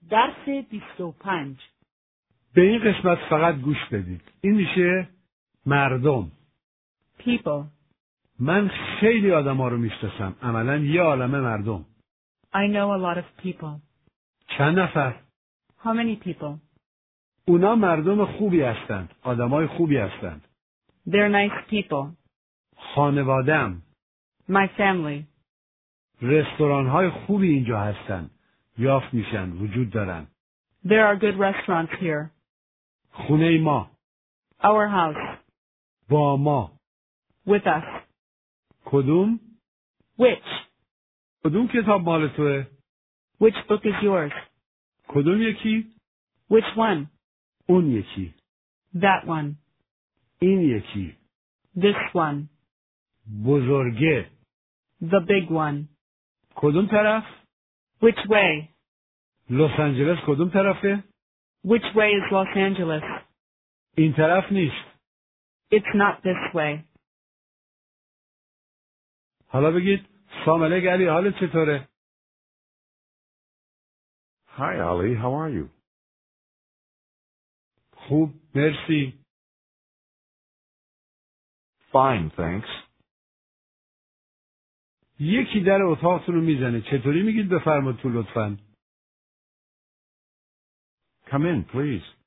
درس 25. به این قسمت فقط گوش بدید. این میشه مردم. People. من خیلی آدم ها رو میشناسم. عملاً یه عالمه مردم. I know a lot of people. چند نفر؟ How many people? اونا مردم خوبی هستند. آدمای خوبی هستند. They're nice people. خانواده‌ام. My family. رستوران های خوبی اینجا هستند. یافت میشن. وجود دارن. There are good restaurants here. خونه ما. Our house. با ما. With us. کدوم؟ Which? کدوم کتاب مال توه؟ Which book is yours? کدوم یکی؟ Which one? اون یکی. That one. این یکی. This one. بزرگه. The big one. کدوم طرف؟ Which way? لس آنجلس کدوم طرفه؟ Which way is Los Angeles? این طرف نیست. It's not this way. حالا بگید سلام علیک علی، حالت چطوره؟ Hi, Ali. How are you? خوب، مرسی. Fine, thanks. یکی در اتاقتون رو میزنه. چطوری میگید بفرمایید تو لطفاً؟ Come in, please.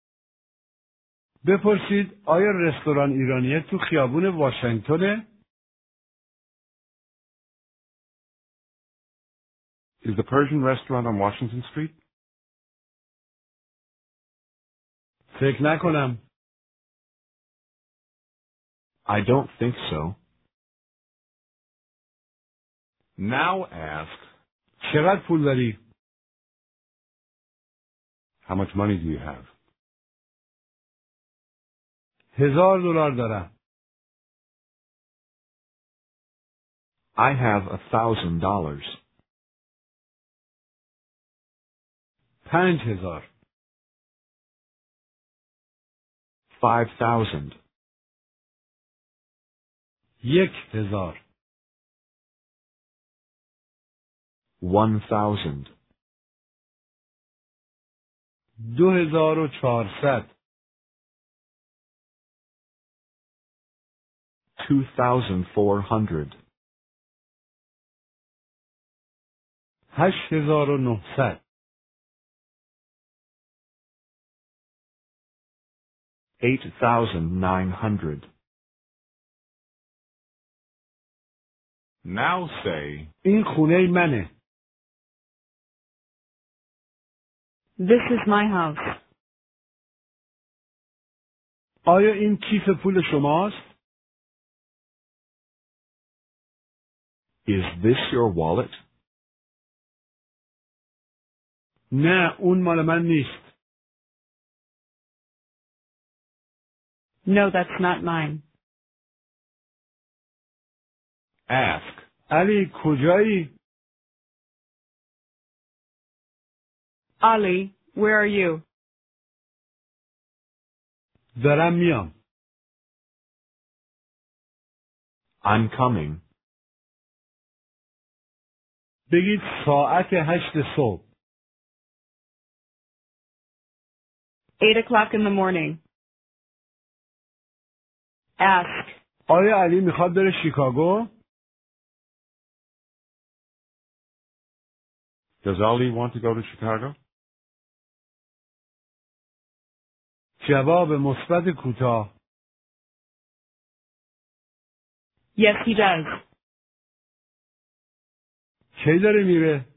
بپرسید آیا رستوران ایرانیه تو خیابون واشنگتنه؟ Is the Persian restaurant on Washington Street? فکر نکنم. I don't think so. Now ask, چقدر پول داری؟ how much money do you have? $1000 دارم. I have $1,000. 5000. 5,000. 1000. 1,000. 2400. 2,400. 8900. 8,900. Now say, این خونه منه. This is my house. آیا این کیف پول شماست؟ is this your wallet? نه، اون مال من نیست. No, that's not mine. Ask, علی کجایی؟ Ali, where are you? دارم میام. I'm coming. بگید ساعت 8 صبح. 8 o'clock in the morning. Ask, آیا علی میخواد بره شیکاگو؟ Does Ali want to go to Chicago? جواب مثبت کوتاه. yes, he does. کی داره میره؟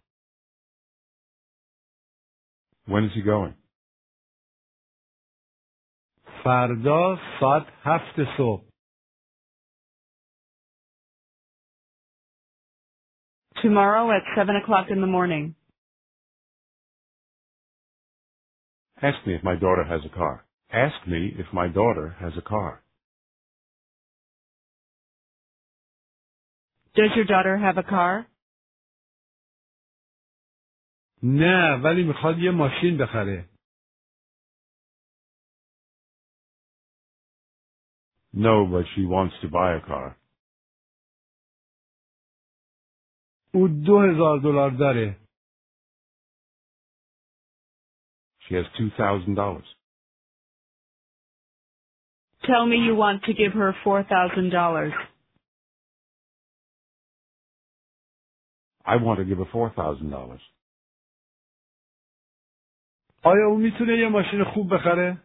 When is he going? فردا ساعت 7 صبح. Tomorrow at 7 o'clock in the morning. Ask me if my daughter has a car. Ask me if my daughter has a car. Does your daughter have a car? نه، ولی میخواد یه ماشین بخره. No, but she wants to buy a car. او $2000 داره. She has $2,000. Tell me you want to give her $4,000. I want to give her $4,000. آیا اون میتونه یه ماشین خوب بخره؟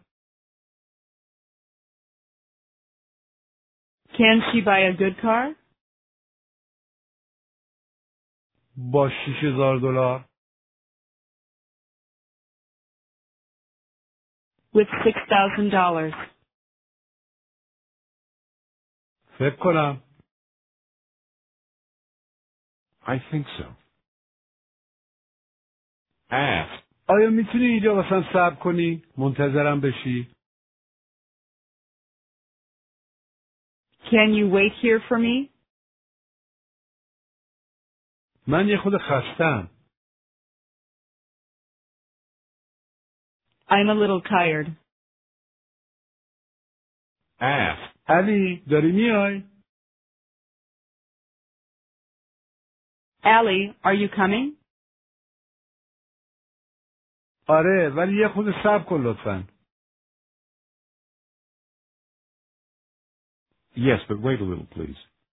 Can she buy a good car? با $6,000 With $6,000. فکر کنم. I think so. Ask. آیا میتونی اینجا واسم صبر کنی؟ منتظرم بشی؟ Can you wait here for me? من یه خود خستم. I'm a little tired. Ask. علی داری میای؟ Allie, are you coming? آره ولی یه خود صبر کن لطفاً. Yes, but wait a little, please.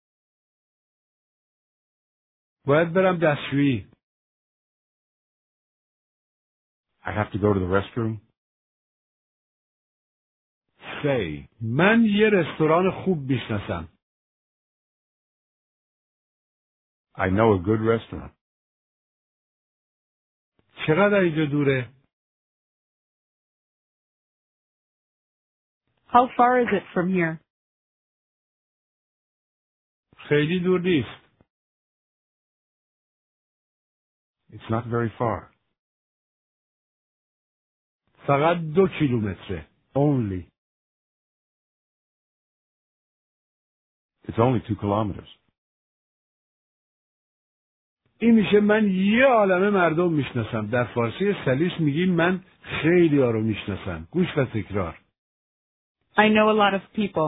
باید برم دستشویی. I have to go to the restroom. Say. من یه رستوران خوب میشناسم. I know a good restaurant. چقدر اینجا دوره؟ How far is it from here? خیلی دور نیست. It's not very far. فقط 2 کیلومتره. Only. It's only 2 kilometers. این میشه من یه عالمه مردم میشناسم. در فارسی سلیس میگیم من خیلی ها رو میشناسم. گوش و تکرار. I know a lot of people.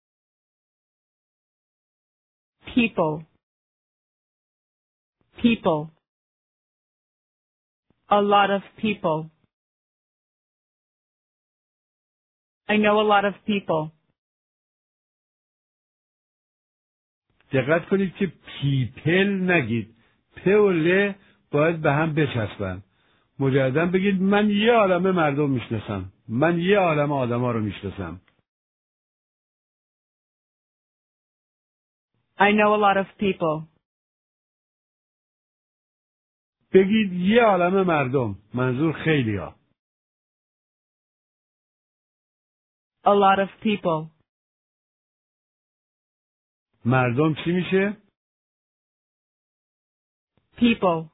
People. People. A lot of people. I know a lot of people. دقت کنید که پیپل نگید. پ و ل باید به هم بچسبن. مجددا بگید من یه عالمه مردم میشناسم. من یه عالمه آدما رو میشناسم. I know a lot of people. بگید یه عالمه مردم. منظور خیلی ها. A lot of people. مردم چی میشه؟ People.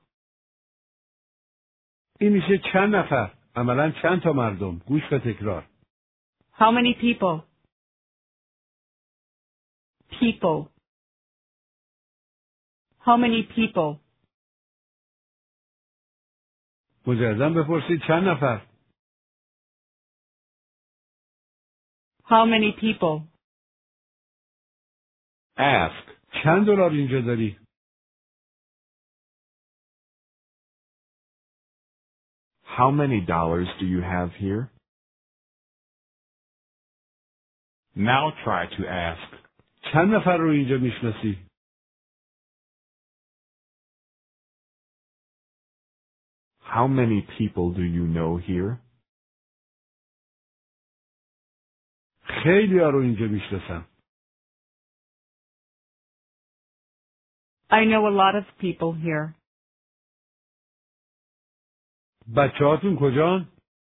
این میشه چند نفر. عملا چند تا مردم. گوش و تکرار. How many people? People. How many people? مجددا بپرسید چند نفر. How many people? Ask. چند دلار اینجا داری؟ How many dollars do you have here? Now try to ask. چند نفر رو اینجا میشناسی؟ How many people do you know here? خیلی ها رو اینجا میشناسم. I know a lot of people here. بچه هاتون کجان؟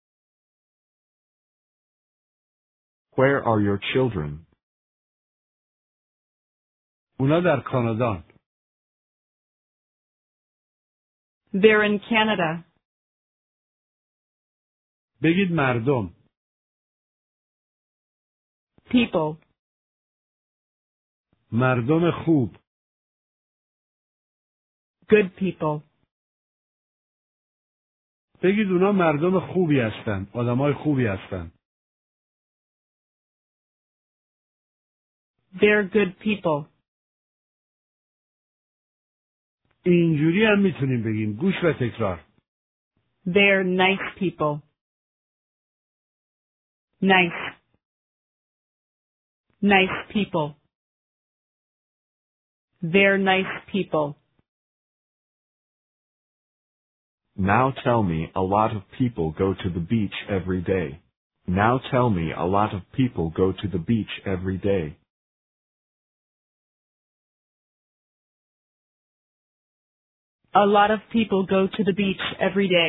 Where are your children? اونا در کانادان. They're in Canada. بگید مردم. People. مردم خوب. Good people. بگید اونا مردم خوبی هستن. آدمای خوبی هستن. They're good people. اینجوری هم میتونیم بگیم. گوش و تکرار. They're nice people. Nice. Nice people. They're nice people. Now tell me a lot of people go to the beach every day. Now tell me a lot of people go to the beach every day. A lot of people go to the beach every day.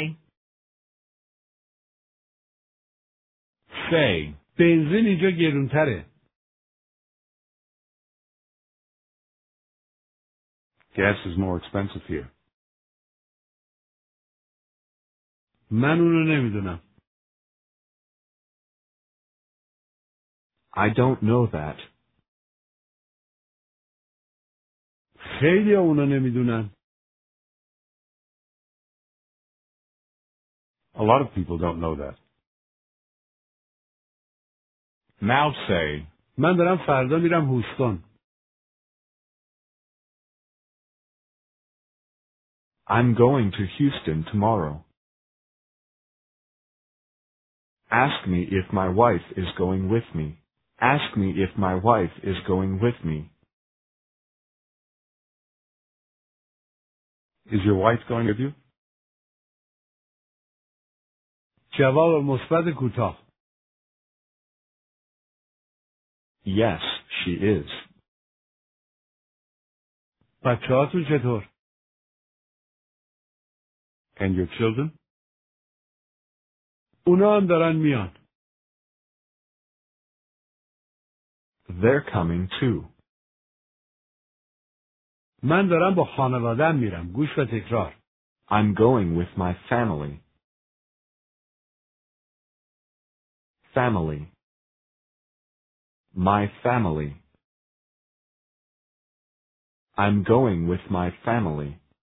Say. بنزین اینجا گرونتره. Gas is more expensive here. من اونو نمیدونم. I don't know that. خیلی اونو نمیدونن. A lot of people don't know that. Now say, من دارم فردا میرم هوستون. I'm going to Houston tomorrow. Ask me if my wife is going with me. Ask me if my wife is going with me. is your wife going with you? جواب مثبت کوتاه. Yes, she is. بچه‌هاتون چطور؟ And your children? اونا هم دارن میان. They're coming too. من دارم با خانواده‌ام میرم. گوش و تکرار. I'm going with my family. Family. My family. I'm going with my family.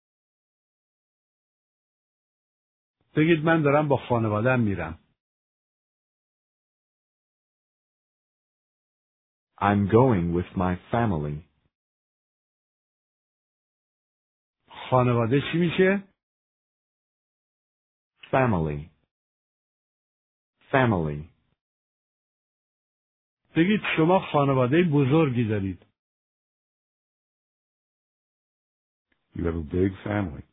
بگید من دارم با خانواده‌ام میرم. I'm going with my family. خانواده چی میشه؟ Family. Family. بگید شما خانواده بزرگی دارید. You have a big family.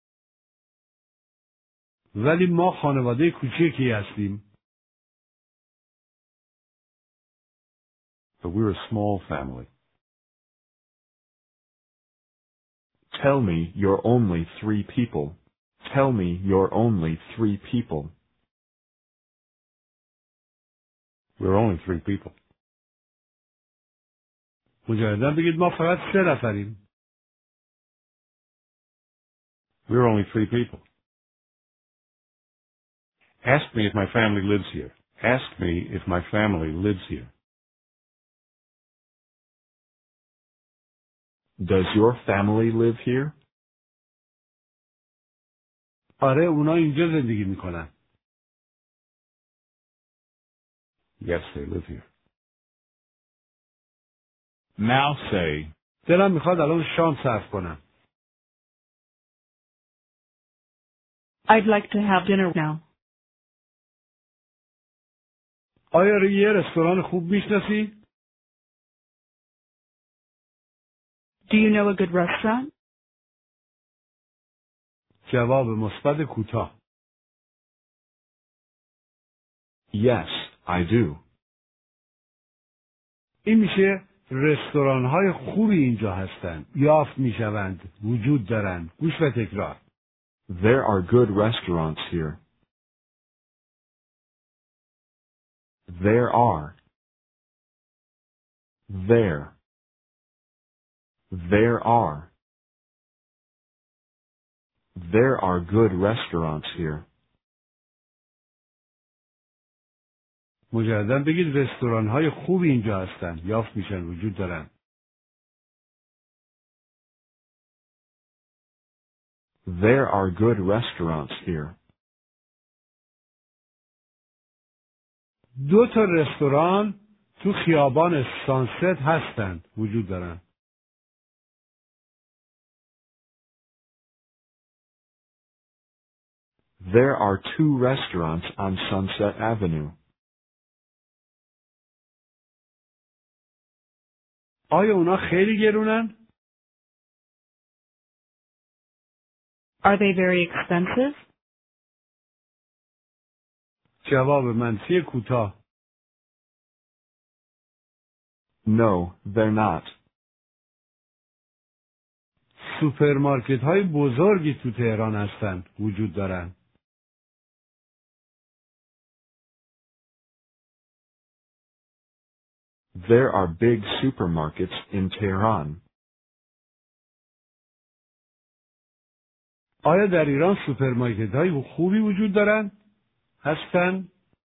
ولی ما خانواده کوچکی هستیم. But we're a small family. Tell me you're only 3 people. Tell me you're only 3 people. We're only 3 people. مجددا بگید ما فقط 3 نفریم. We're only 3 people. Ask me if my family lives here. Ask me if my family lives here. Does your family live here? آره اونا اینجا زندگی میکنن. Yes, they live here. Now say, دلم میخواد الان شام صرف کنم. I'd like to have dinner now. آیا یه رستوران خوب میشناسی؟ Do you know a good restaurant? جواب مثبت کوتاه. yes, I do. این میشه رستوران‌های خوبی اینجا هستند. یافت میشوند. وجود دارند. گوش و تکرار. There are good restaurants here. There are. There. There are. There are good restaurants here. مجددا بگید رستوران‌های خوبی اینجا هستند. یافت میشن. وجود دارند. There are good restaurants here. 2 تا رستوران تو خیابان سانست هستند. وجود دارند. There are 2 restaurants on Sunset Avenue. آیا اونا خیلی گرونن؟ Are they very expensive? جواب منفی کوتاه. No, they're not. سوپرمارکت های بزرگی تو تهران هستن. وجود دارن. There are big supermarkets in Tehran. آیا در ایران سوپرمارکت های خوبی وجود دارن؟ هستن؟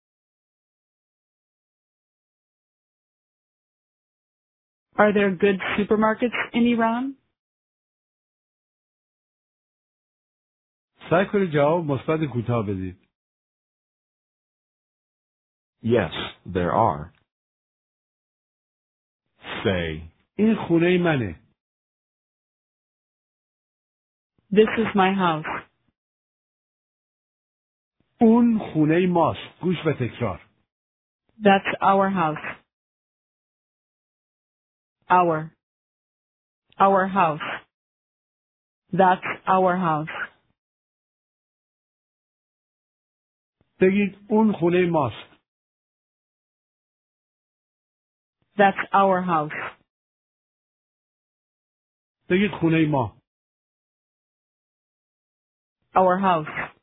Are there good supermarkets in Iran? سعی کنید جواب مثبت کوتاه بدید. Yes, there are. Say, این خونه منه. This is my house. اون خونه ماست. گوش و تکرار. That's our house. Our house. That's our house. بگید اون خونه ماست. That's our house. بگید خونه ما. Our house.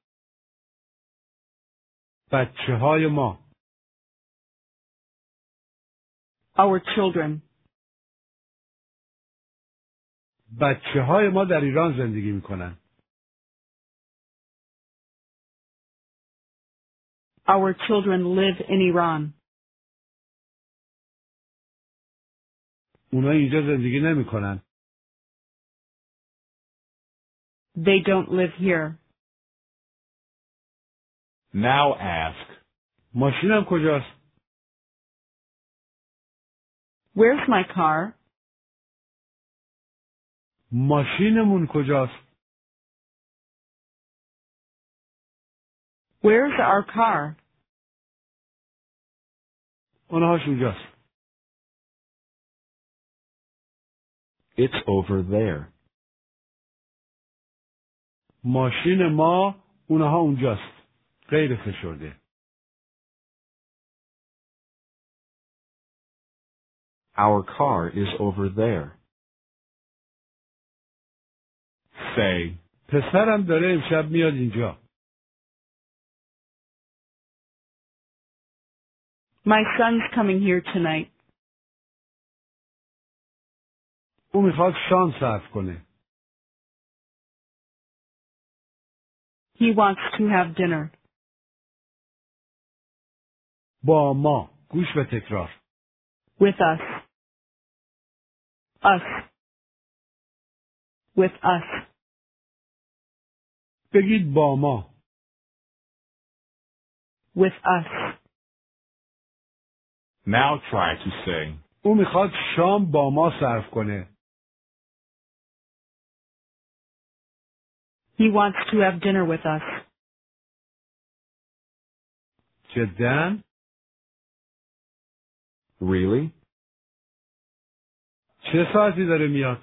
بچه های ما. Our children. بچه های ما در ایران زندگی میکنن. Our children live in Iran. اونا اینجا زندگی نمیکنن. They don't live here. now ask, ماشینم کجاست؟ Where's my car? ماشینمون کجاست؟ Where's our car? اونهاش اونجاست. it's over there. ماشین ما اونها اونجاست. غیر فشرده. Our car is over there. Say, پسرم داره امشب میاد اینجا. My son's coming here tonight. او میخواد شام صرف کنه. He wants to have dinner. با ما. گوش و تکرار. With us. Us. With us. بگید با ما. With us. now try to say, او میخواد شام با ما صرف کنه. He wants to have dinner with us. جداً؟ really? چه ساعتی داره میاد؟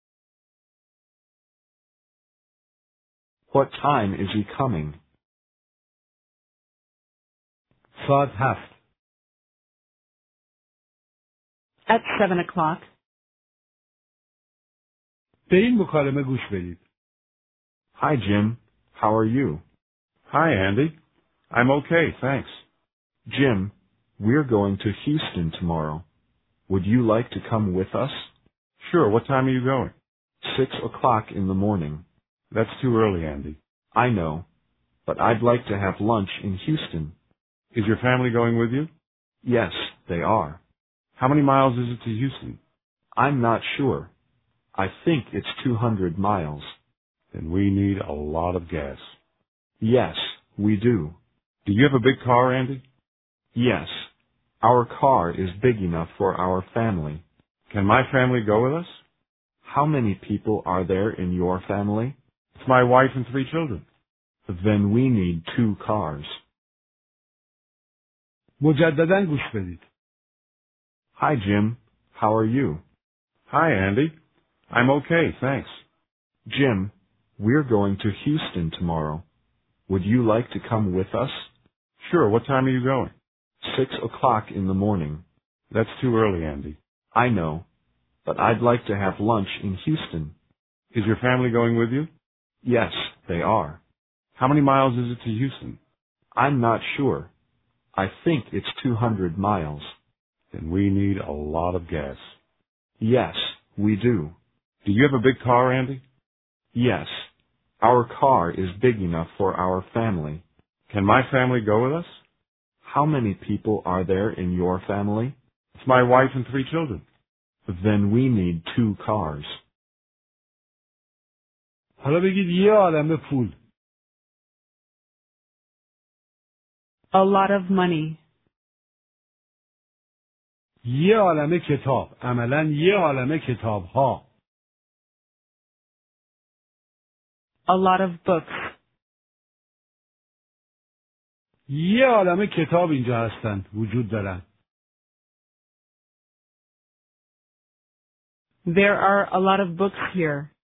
What time is he coming? ساعت 7. At 7:00. به این مکالمه گوش بدید. Hi, Jim. How are you? Hi, Andy. I'm okay, thanks. Jim, we're going to Houston tomorrow. Would you like to come with us? Sure, what time are you going? 6:00 in the morning. That's too early, Andy. I know, but I'd like to have lunch in Houston. Is your family going with you? Yes, they are. How many miles is it to Houston? I'm not sure. I think it's 200 miles. Then we need a lot of gas. Yes, we do. Do you have a big car, Andy? Yes. Our car is big enough for our family. Can my family go with us? How many people are there in your family? It's my wife and 3 children. Then we need 2 cars. مجدداً گوش بدید. Hi, Jim. How are you? Hi, Andy. I'm okay, thanks. Jim, we're going to Houston tomorrow. Would you like to come with us? Sure, what time are you going? 6:00 in the morning. That's too early, Andy. I know, but I'd like to have lunch in Houston. Is your family going with you? Yes, they are. How many miles is it to Houston? I'm not sure. I think it's 200 miles. Then we need a lot of gas. Yes, we do. Do you have a big car, Andy? Yes. Our car is big enough for our family. Can my family go with us? How many people are there in your family? It's my wife and 3 children. Then we need 2 cars. حالا بگید یه عالمه پول. A lot of money. یه عالمه کتاب. عملاً یه عالمه کتاب ها. A lot of books. یه عالمه کتاب اینجا هستن. وجود دارن. There are a lot of books here.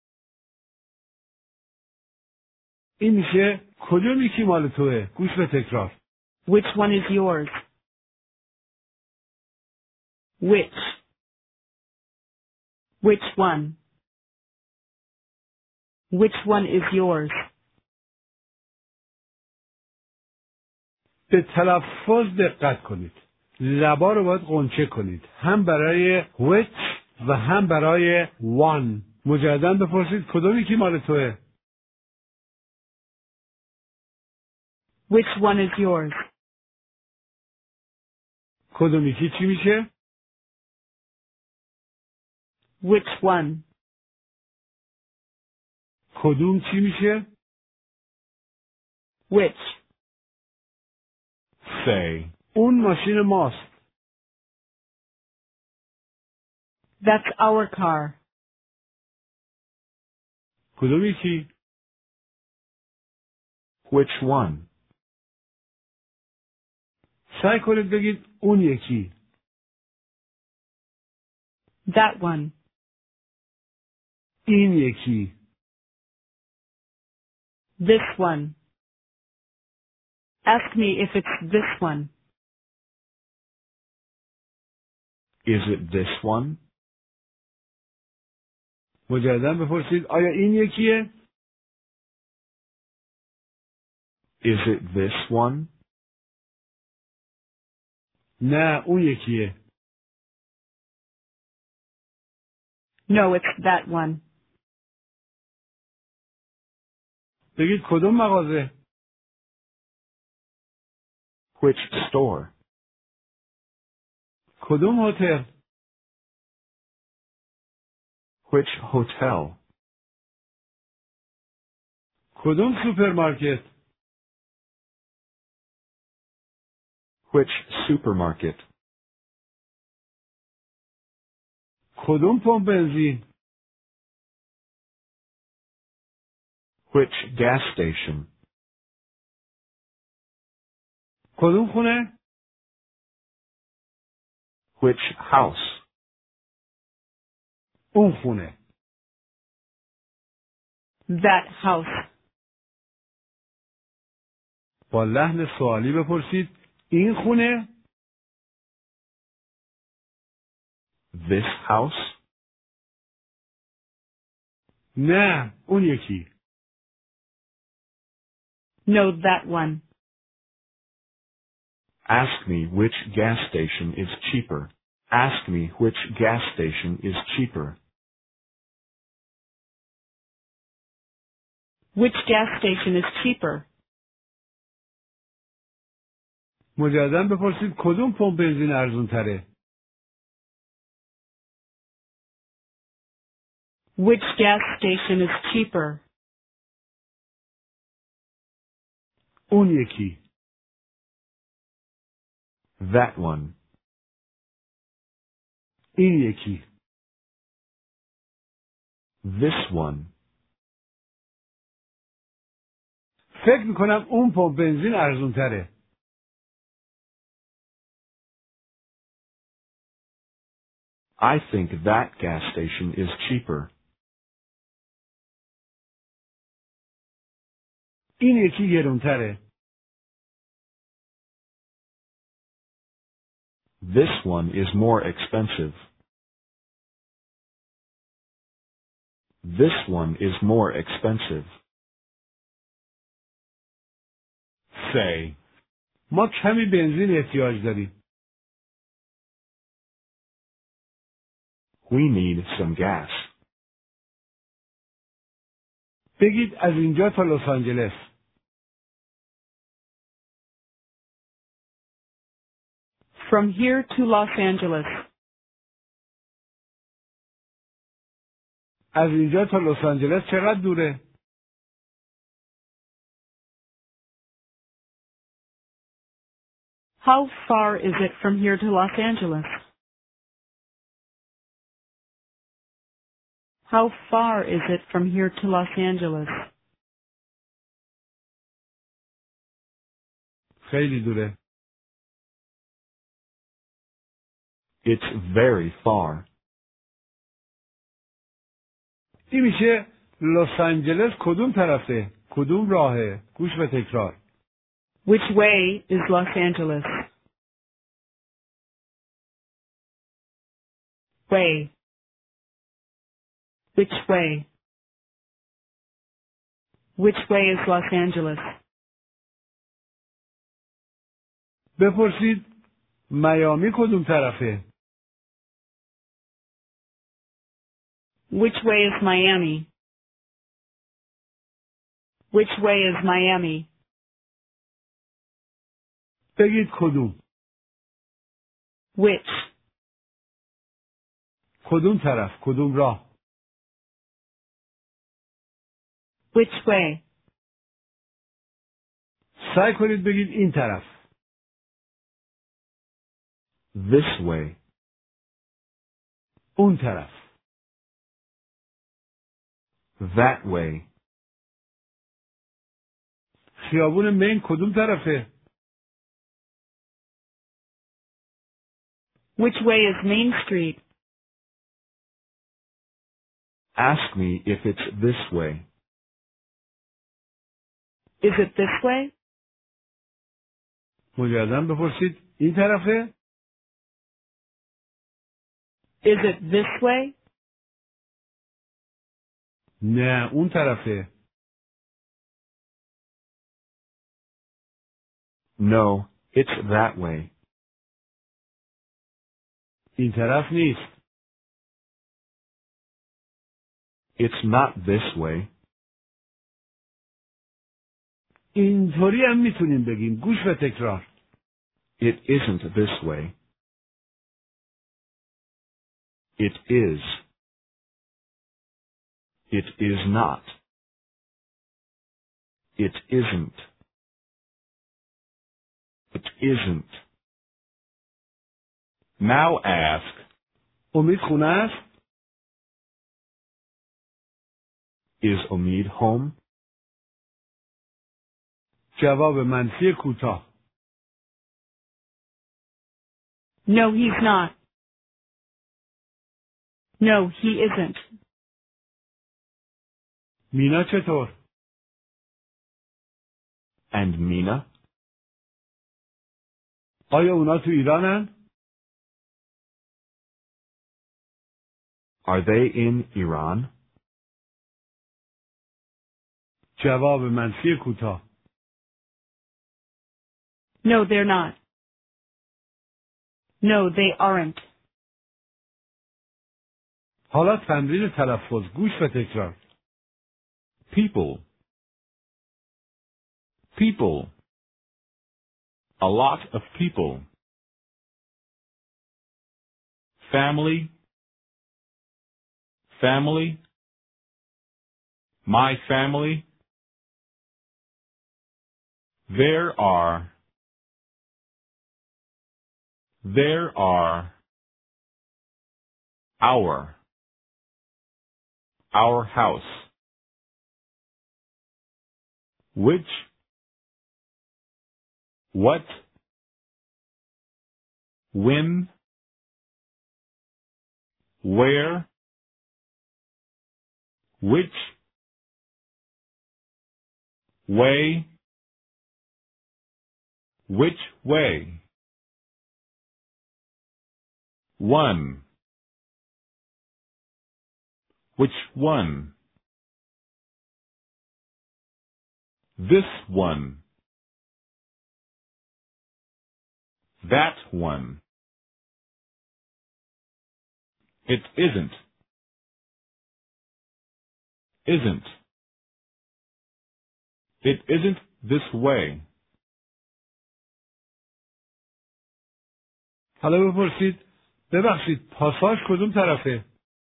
این میشه کدوم یکی مال توه؟ گوش به تکرار. Which one is yours? Which? Which one? Which one is yours? به تلفظ دقت کنید. لبا رو باید قنچه کنید. هم برای which و هم برای one. مجددا بپرسید کدوم یکی مال توه؟ Which one is yours? کدوم یکی چی میشه؟ Which one? کدوم چی میشه؟ Which? Say. اون ماشین ماست. That's our car. کدوم یکی؟ Which one? سعی کنید بگید اون یکی. That one. این یکی. This one. Ask me if it's this one. Is it this one? مجددا بپرسید آیا این یکیه؟ Is it this one? نه اون یکیه. No, it's that one. بگید کدوم مغازه؟ Which store? کدوم هتل؟ Which hotel? کدوم سوپرمارکت؟ Which supermarket? کدوم پمپ بنزین؟ Which gas station? کدوم خونه؟ Which house? اون خونه. That house. با لحن سوالی بپرسید این خونه؟ This house? نه اون یکی. No, that one. Ask me which gas station is cheaper. Ask me which gas station is cheaper. Which gas station is cheaper? مجددا بپرسید کدوم پمپ بنزین ارزون تره؟ Which gas station is cheaper? اون یکی. That one. این یکی. This one. فکر میکنم اون پمپ بنزین ارزون تره. I think that gas station is cheaper. این یکی گرونتره. This one is more expensive. This one is more expensive. Say, ما کمی بنزین احتیاج داریم. We need some gas. بگید از اینجا تا لس آنجلس. From here to Los Angeles. از اینجا تا لس آنجلس چقدر دوره؟ How far is it from here to Los Angeles? How far is it from here to Los Angeles? خیلی دوره. It's very far. این میشه لس آنجلس کدوم طرفه؟ کدوم راهه؟ گوش به تکرار. Which way is Los Angeles? Way. Which way? Which way is Los Angeles? بپرسید میامی کدوم طرفه؟ Which way is Miami? Which way is Miami? بگید کدوم. Which? کدوم طرف؟ کدوم راه؟ Which way? سعی کنید بگید این طرف. This way. اون طرف. That way. خیابون مین کدوم طرفه؟ Which way is Main Street? Ask me if it's this way. Is it this way? مجدداً بپرسید این طرفه؟ Is it this way? نه اون طرفه. No, it's that way. این طرف نیست. It's not this way. اینطوری هم میتونیم بگیم. گوش به تکرار. It isn't this way. It is. It is not. It isn't. It isn't. now ask, امید خونه است؟ Is Omid home? جواب منفی کوتاه. No, he's not. No, he isn't. مینا چطور؟ And Mina? آیا اونا تو ایرانن؟ Are they in Iran? جواب منفی کوتاه. No, they're not. No, they aren't. حالا تمرین تلفظ. گوش و تکرار. people, people, a lot of people, family, family, my family, there are, our house, which, what, when, Where? Which? Way? Which way? One. Which one? This one. That one. It isn't. Isn't. It isn't this way. حالا بپرسید ببخشید پاساژ کدوم طرفه؟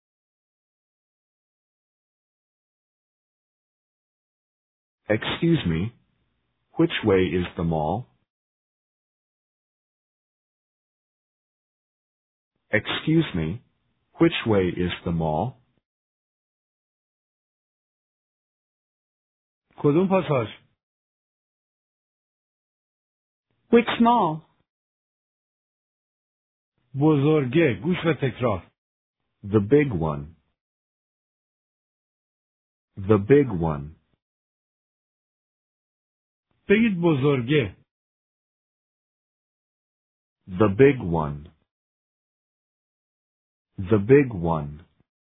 Excuse me, which way is the mall? Excuse me, which way is the mall? کدوم پاساژ؟ Which mall? بزرگه. گوش و تکرار. The big one. The big one. بگید بزرگه. The big one. The big one.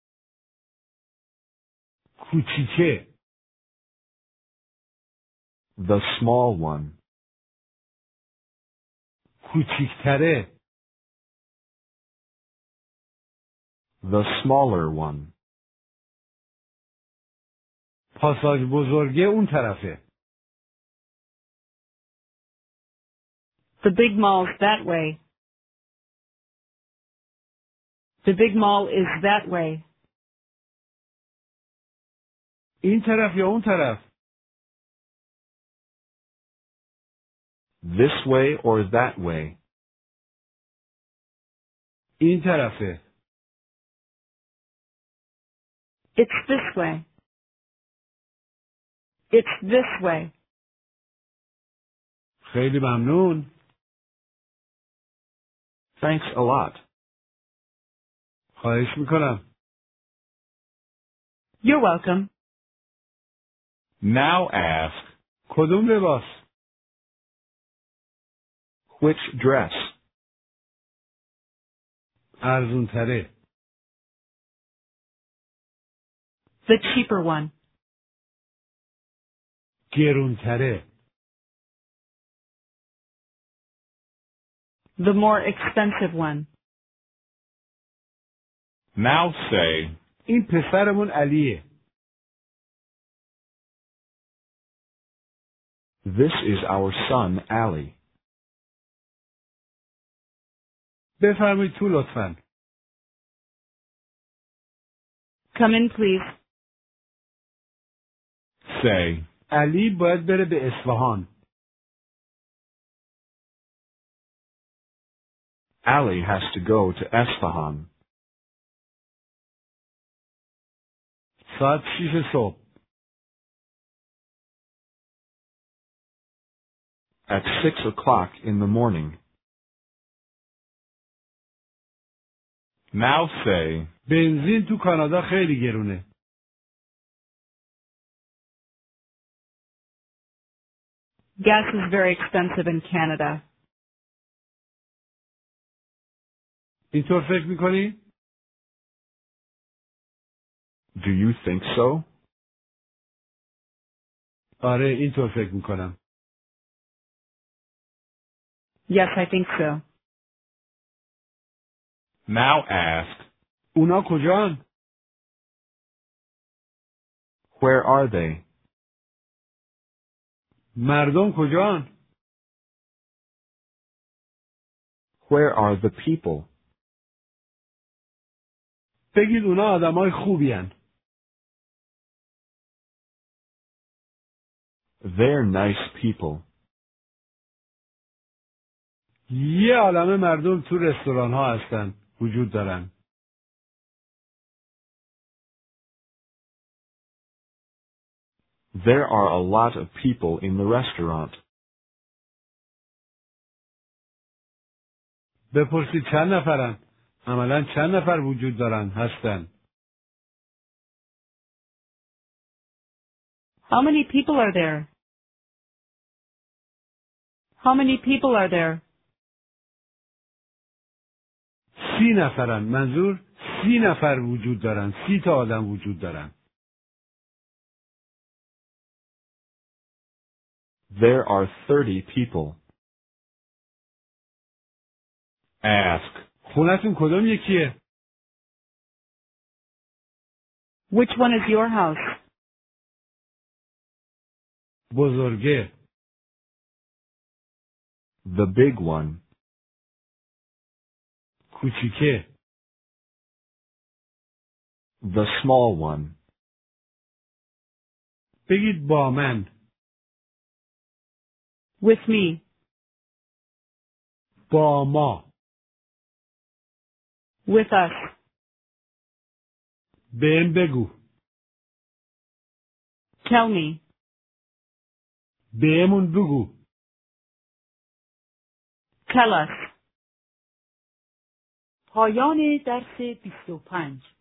کوچیکه. The small one. کوچیکتره. The smaller one. پاساژ بزرگه اون طرفه. The big mall's that way. The big mall is that way. این طرف یا اون طرف؟ This way or that way? این طرفه. It's this way. It's this way. خیلی ممنون. Thanks a lot. خواهش میکنم. You're welcome. Now ask, کدوم لباس؟ Which dress? ارزون تره. The cheaper one. گرون تره. The more expensive one. now say, این پسرمون علیه. This is our son, Ali. بفرمایید تو لطفاً. Come in, please. say, علی باید بره به اصفهان. Ali has to go to Esfahan. ساعت 6 صبح. At 6 o'clock in the morning. now say, بنزین تو کانادا خیلی گرونه. Gas is very expensive in Canada. اینطور فکر میکنی؟ Do you think so? آره اینطور فکر میکنم. Yes, I think so. now ask, اونا کجان؟ Where are they? مردم کجان؟ Where are the people? بگید اونا آدمای خوبی هن. They're nice people. یه عالمه مردم تو رستوران ها هستن. وجود دارن. There are a lot of people in the restaurant. بپرسید چند نفرن؟ عملاً چند نفر وجود دارن هستن؟ How many people are there? How many people are there? 30 نفرن. منظور 30 نفر وجود دارن. 30 تا آدم وجود دارن. There are 30 people. Ask. خونتون کدوم یکیه؟ Which one is your house? بزرگه. The big one. کوچیکه. The small one. بگید با من. With me. با ما. With us. بهم بگو. Tell me. بهمون بگو. Tell us. پایان درس 25